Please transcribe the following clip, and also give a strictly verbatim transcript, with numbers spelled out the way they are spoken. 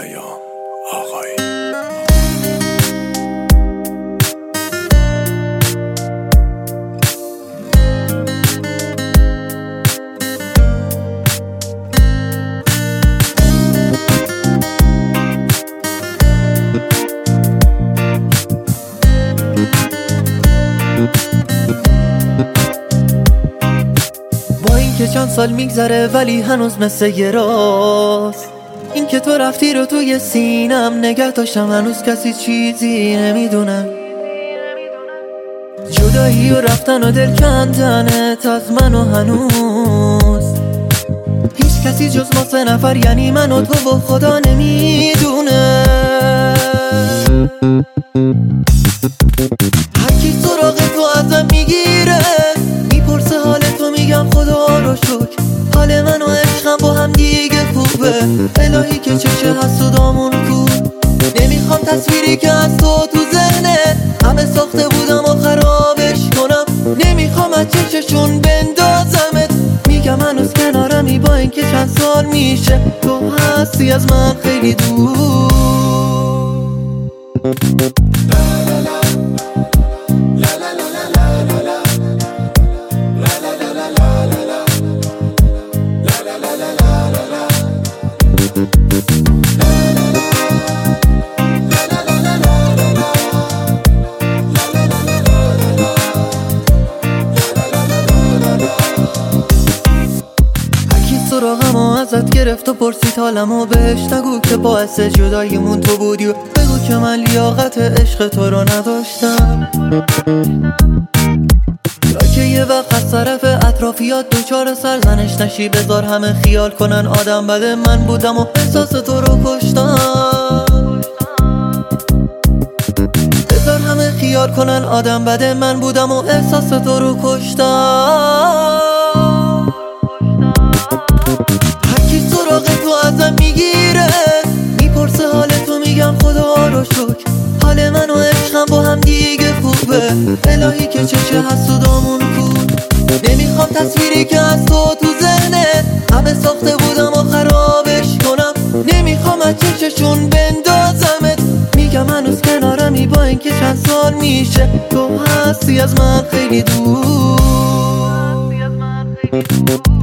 پیام آقایی. با این که چند سال میگذره ولی هنوز مثل یه راست، این که تو رفتی رو توی سینم نگه داشتم، هنوز کسی چیزی نمیدونه. جدایی و رفتن و دل کندنت از من و هنوز هیچ کسی جز ما سه نفر، یعنی من و تو و خدا نمیدونه. هرکی سراغ تو ازم میگیره، میپرسه حال تو، میگم خدا رو شکر حال من و عشقم با هم دیگه خوبه. الهی که چشه حسودامون کو، نمیخوام تصویری که از تو تو ذهنه همه ساخته بودم و خرابش کنم. نمیخوام از چششون بندازمت، میگم هنوز کنارمی با اینکه چند سال میشه تو هستی از من خیلی دور. سراغم و ازت گرفت و پرسید حالمو، بهش نگو که باعث جداییمون تو بودی و بگو که من لیاقت عشق تو رو نداشتم. یا که یه وقت از طرف اطرافیات دوچار سرزنش نشی، بذار همه خیال کنن آدم بده من بودم و احساس تو رو کشتم. بذار همه خیال کنن آدم بده من بودم و احساس تو رو کشتم. هرکی سراغ تو ازم میگیره، میپرسه حال تو، میگم خدا رو شکر حال من و عشقم با هم دیگه خوبه. الهی که چشه حسودامون کو، نمیخوام تصویری که از تو تو ذهنه همه ساخته بودم و خرابش کنم. نمیخوام از چششون بندازمت، میگم هنوز کنارمی با اینکه چند سال میشه تو هستی از من خیلی دور.